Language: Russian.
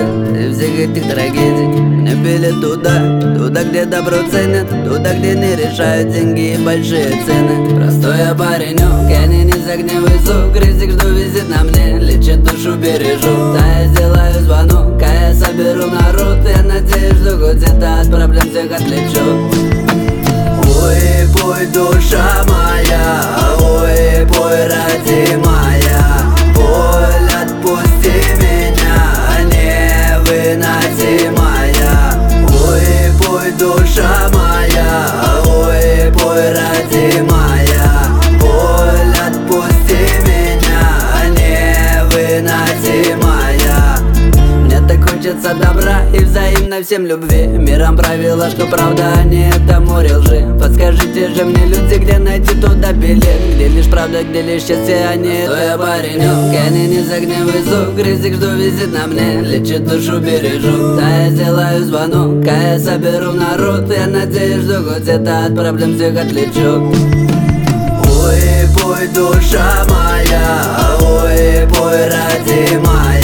и всех этих трагедий. Мне билет туда, где добро ценят, туда, где не решают деньги и большие цены. Простой я паренек, я не с огневый звук, ризик жду, визит на мне, лечит душу, бережу. Да, я сделаю звонок, а я соберу народ, я надеюсь, что хоть это от проблем всех отлечу. Ой, пой, душа моя, ой, пой, родимая, боль отпусти меня, невыносимая. Ой, пой, душа моя, ой, пой, родимая, боль отпусти меня, невыносимая. Мне так хочется добра и взаимно всем любви. Миром правила, что правда, а не это море лжи. Подскажите же мне, люди, где найти туда билет, где лишь правда, где лишь счастье, а не это. Я паренек, я не с огневый звук, ризик жду, визит на мне, лечит душу, бережу. Да, я сделаю звонок, а я соберу народ, я надеюсь, что хоть это от проблем всех отлечу. Ой, пой, душа моя, ой, пой, родимая,